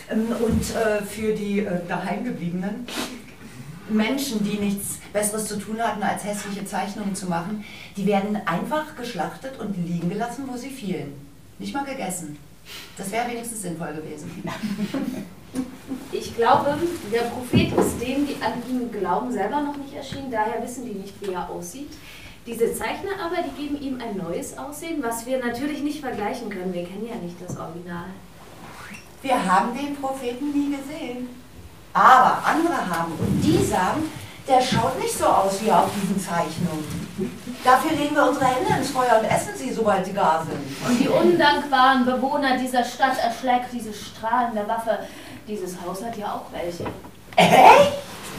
Und für die daheimgebliebenen Menschen, die nichts Besseres zu tun hatten, als hässliche Zeichnungen zu machen, die werden einfach geschlachtet und liegen gelassen, wo sie fielen. Nicht mal gegessen. Das wäre wenigstens sinnvoll gewesen. Ich glaube, der Prophet ist denen, die an ihn glauben, selber noch nicht erschienen, daher wissen die nicht, wie er aussieht. Diese Zeichner aber, die geben ihm ein neues Aussehen, was wir natürlich nicht vergleichen können. Wir kennen ja nicht das Original. Wir haben den Propheten nie gesehen. Aber andere haben. Und die sagen, der schaut nicht so aus wie auf diesen Zeichnungen. Dafür legen wir unsere Hände ins Feuer und essen sie, sobald sie gar sind. Und die undankbaren Bewohner dieser Stadt erschlägt diese strahlende Waffe. Dieses Haus hat ja auch welche. Echt?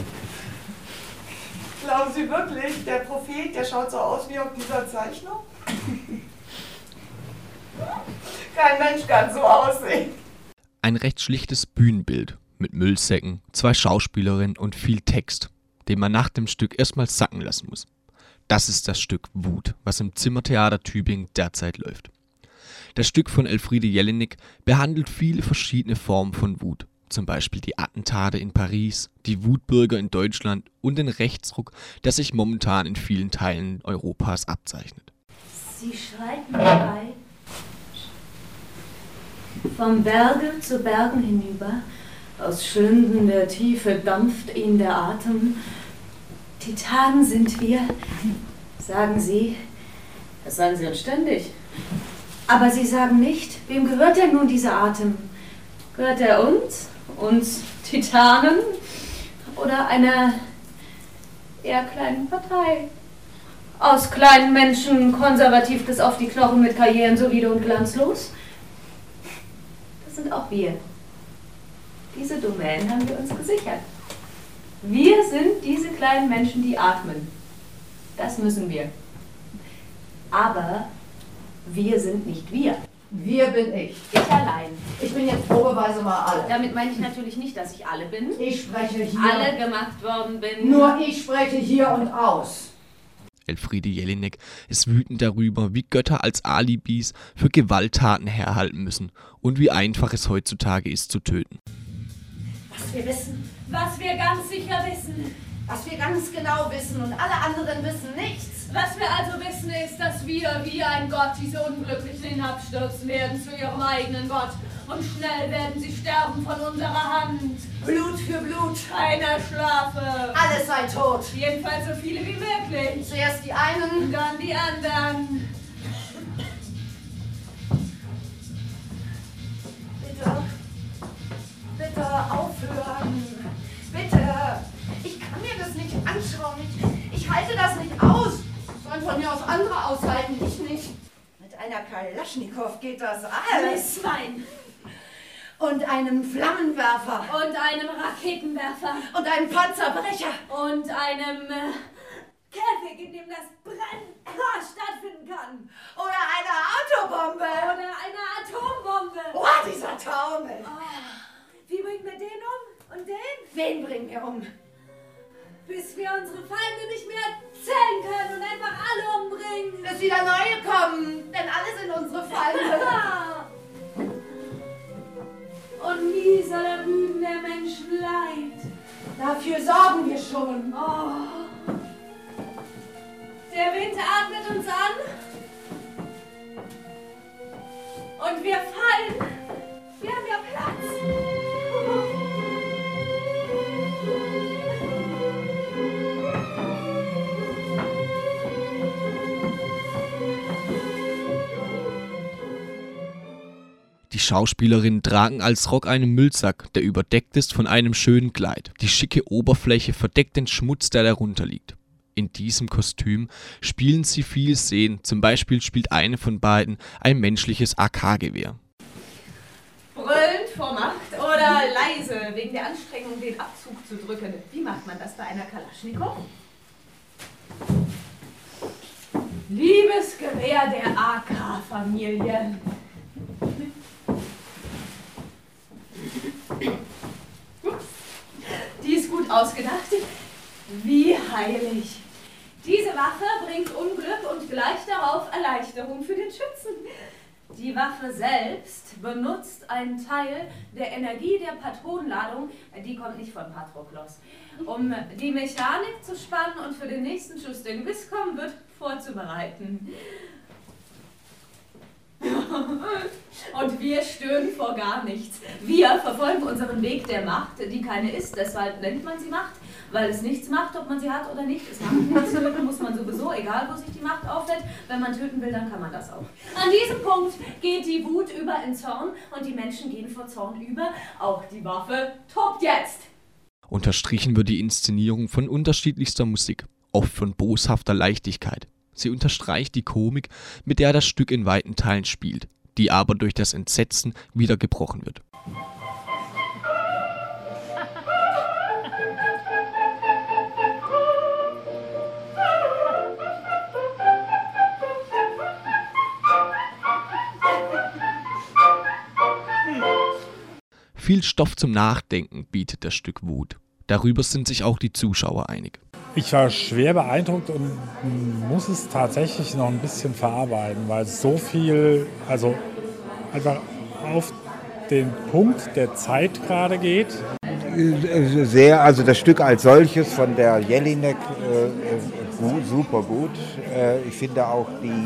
Glauben Sie wirklich, der Prophet, der schaut so aus wie auf dieser Zeichnung? Kein Mensch kann so aussehen. Ein recht schlichtes Bühnenbild mit Müllsäcken, 2 Schauspielerinnen und viel Text, den man nach dem Stück erstmal sacken lassen muss. Das ist das Stück Wut, was im Zimmertheater Tübingen derzeit läuft. Das Stück von Elfriede Jelinek behandelt viele verschiedene Formen von Wut. Zum Beispiel die Attentate in Paris, die Wutbürger in Deutschland und den Rechtsruck, der sich momentan in vielen Teilen Europas abzeichnet. Sie schreiten herbei, vom Berge zu Bergen hinüber, aus Schlünden der Tiefe dampft ihnen der Atem. Titanen sind wir, sagen sie. Das sagen sie uns ständig. Aber sie sagen nicht, wem gehört denn nun dieser Atem? Gehört er uns Titanen oder einer eher kleinen Partei? Aus kleinen Menschen, konservativ bis auf die Knochen mit Karrieren solide und glanzlos? Das sind auch wir. Diese Domänen haben wir uns gesichert. Wir sind diese kleinen Menschen, die atmen. Das müssen wir. Aber wir sind nicht wir. Wir bin ich. Ich allein. Ich bin jetzt probeweise mal alle. Damit meine ich natürlich nicht, dass ich alle bin. Ich spreche hier. Alle gemacht worden bin. Nur ich spreche hier und aus. Elfriede Jelinek ist wütend darüber, wie Götter als Alibis für Gewalttaten herhalten müssen und wie einfach es heutzutage ist zu töten. Was wir wissen, Was wir ganz sicher wissen. was wir ganz genau wissen und alle anderen wissen nichts. Was wir also wissen ist, dass wir wie ein Gott diese Unglücklichen hinabstürzen werden zu ihrem eigenen Gott. Und schnell werden sie sterben von unserer Hand. Blut für Blut. Keiner schlafe. Alles sei tot. Jedenfalls so viele wie möglich. Zuerst die einen, Dann die anderen. bitte aufhören. Bitte. Ich kann mir das nicht anschauen. Ich halte das nicht aus. Sollen von mir aus andere aushalten, ich nicht. Mit einer Kalaschnikow geht das alles. Misswein. Und einem Flammenwerfer. Und einem Raketenwerfer. Und einem Panzerbrecher. Und einem Käfig, in dem das Brennen stattfinden kann. Oder eine Autobombe. Oder eine Atombombe. Oh, dieser Taumel. Wie bringen wir den um? Und den? Wen bringen wir um? Bis wir unsere Feinde nicht mehr zählen können und einfach alle umbringen. Bis wieder neue kommen. Denn alle sind unsere Feinde. Und nie soll der Rüben der Menschen leid. Dafür sorgen wir schon. Oh. Der Wind atmet uns an. Und wir fallen. Wir haben ja Platz. Die Schauspielerinnen tragen als Rock einen Müllsack, der überdeckt ist von einem schönen Kleid. Die schicke Oberfläche verdeckt den Schmutz, der darunter liegt. In diesem Kostüm spielen sie viel Szenen, zum Beispiel spielt eine von beiden ein menschliches AK-Gewehr. Brüllend vor Macht oder leise wegen der Anstrengung, den Abzug zu drücken. Wie macht man das bei einer Kalaschnikow? Liebes Gewehr der AK-Familie. Die ist gut ausgedacht. Wie heilig. Diese Waffe bringt Unglück und gleich darauf Erleichterung für den Schützen. Die Waffe selbst benutzt einen Teil der Energie der Patronenladung, die kommt nicht von Patroklos, um die Mechanik zu spannen und für den nächsten Schuss, der gewiss kommen wird, vorzubereiten. Und wir stören vor gar nichts. Wir verfolgen unseren Weg der Macht, die keine ist, deshalb nennt man sie Macht, weil es nichts macht, ob man sie hat oder nicht. Es macht nichts, töten muss man sowieso, egal wo sich die Macht auflädt. Wenn man töten will, dann kann man das auch. An diesem Punkt geht die Wut über in Zorn und die Menschen gehen vor Zorn über. Auch die Waffe tobt jetzt. Unterstrichen wird die Inszenierung von unterschiedlichster Musik, oft von boshafter Leichtigkeit. Sie unterstreicht die Komik, mit der das Stück in weiten Teilen spielt, die aber durch das Entsetzen wieder gebrochen wird. Viel Stoff zum Nachdenken bietet das Stück Wut. Darüber sind sich auch die Zuschauer einig. Ich war schwer beeindruckt und muss es tatsächlich noch ein bisschen verarbeiten, weil es so viel, also einfach auf den Punkt der Zeit gerade geht. Sehr, also das Stück als solches von der Jelinek super gut. Ich finde auch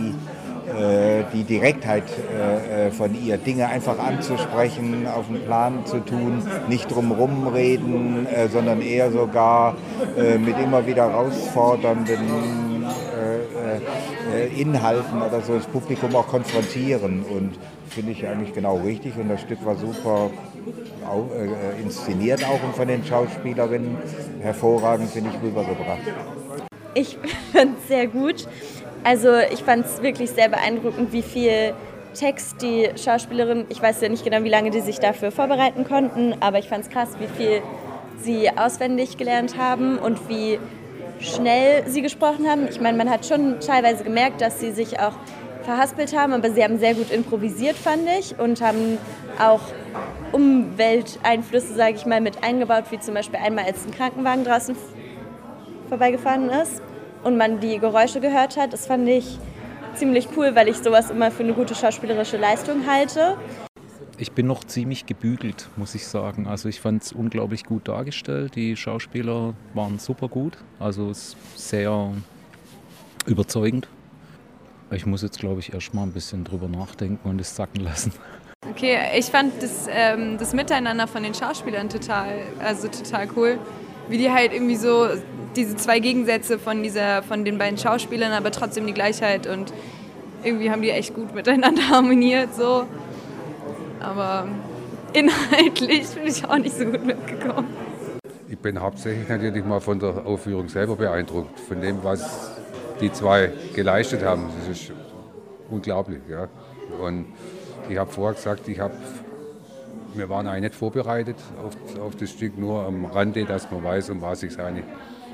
die Direktheit von ihr, Dinge einfach anzusprechen, auf den Plan zu tun, nicht drumherum reden, sondern eher sogar mit immer wieder herausfordernden Inhalten oder so das Publikum auch konfrontieren, und finde ich eigentlich genau richtig, und das Stück war super inszeniert auch und von den Schauspielerinnen hervorragend, finde ich, rübergebracht. Ich fand es sehr gut. Also ich fand es wirklich sehr beeindruckend, wie viel Text die Schauspielerin, ich weiß ja nicht genau, wie lange die sich dafür vorbereiten konnten, aber ich fand es krass, wie viel sie auswendig gelernt haben und wie schnell sie gesprochen haben. Ich meine, man hat schon teilweise gemerkt, dass sie sich auch verhaspelt haben, aber sie haben sehr gut improvisiert, fand ich, und haben auch Umwelteinflüsse, sage ich mal, mit eingebaut, wie zum Beispiel einmal, als ein Krankenwagen draußen vorbeigefahren ist und man die Geräusche gehört hat. Das fand ich ziemlich cool, weil ich sowas immer für eine gute schauspielerische Leistung halte. Ich bin noch ziemlich gebügelt, muss ich sagen. Also ich fand es unglaublich gut dargestellt. Die Schauspieler waren super gut, also sehr überzeugend. Ich muss jetzt, glaube ich, erst mal ein bisschen drüber nachdenken und es sacken lassen. Okay, ich fand das Miteinander von den Schauspielern total cool. Wie die halt irgendwie so diese zwei Gegensätze von den beiden Schauspielern, aber trotzdem die Gleichheit, und irgendwie haben die echt gut miteinander harmoniert, so. Aber inhaltlich bin ich auch nicht so gut mitgekommen. Ich bin hauptsächlich natürlich mal von der Aufführung selber beeindruckt, von dem, was die zwei geleistet haben. Das ist unglaublich, ja. Und ich habe vorher gesagt, wir waren eigentlich nicht vorbereitet auf das Stück, nur am Rande, dass man weiß, um was es eigentlich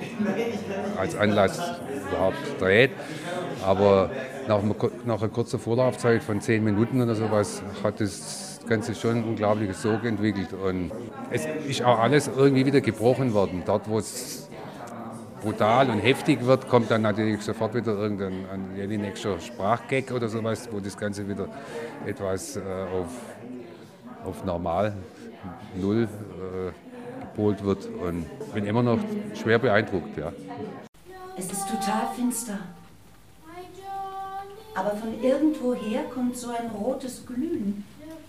als Anlass überhaupt dreht. Aber nach einer kurzen Vorlaufzeit von 10 Minuten oder sowas hat das Ganze schon ein unglaubliches Sog entwickelt. Und es ist auch alles irgendwie wieder gebrochen worden. Dort, wo es brutal und heftig wird, kommt dann natürlich sofort wieder irgendein nächster Sprachgag oder sowas, wo das Ganze wieder etwas auf normal Null gepolt wird, und bin immer noch schwer beeindruckt. Ja. Es ist total finster. Aber von irgendwoher kommt so ein rotes Glühen.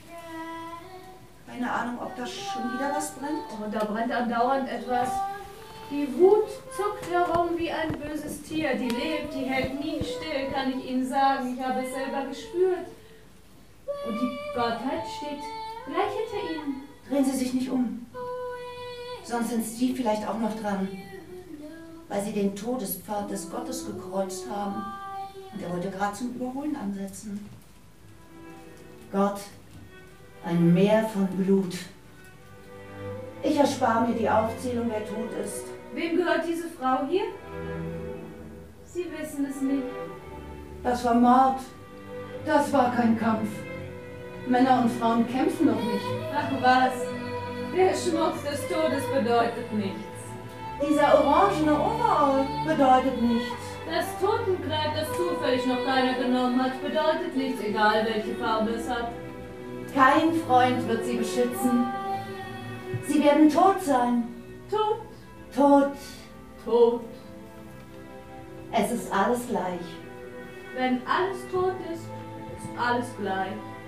Keine Ahnung, ob da schon wieder was brennt. Und da brennt andauernd etwas. Die Wut zuckt herum wie ein böses Tier. Die lebt, die hält nie still, kann ich Ihnen sagen. Ich habe es selber gespürt. Und die Gottheit steht gleich hinter Ihnen. Drehen Sie sich nicht um. Sonst sind Sie vielleicht auch noch dran. Weil Sie den Todespfad des Gottes gekreuzt haben. Und er wollte gerade zum Überholen ansetzen. Gott, ein Meer von Blut. Ich erspare mir die Aufzählung, wer tot ist. Wem gehört diese Frau hier? Sie wissen es nicht. Das war Mord. Das war kein Kampf. Männer und Frauen kämpfen doch nicht. Ach was, der Schmutz des Todes bedeutet nichts. Dieser orangene Overall bedeutet nichts. Das Totenkleid, das zufällig noch keiner genommen hat, bedeutet nichts, egal welche Farbe es hat. Kein Freund wird sie beschützen. Sie werden tot sein. Tot, Tot. tot. Es ist alles gleich. Wenn alles tot ist, ist alles gleich.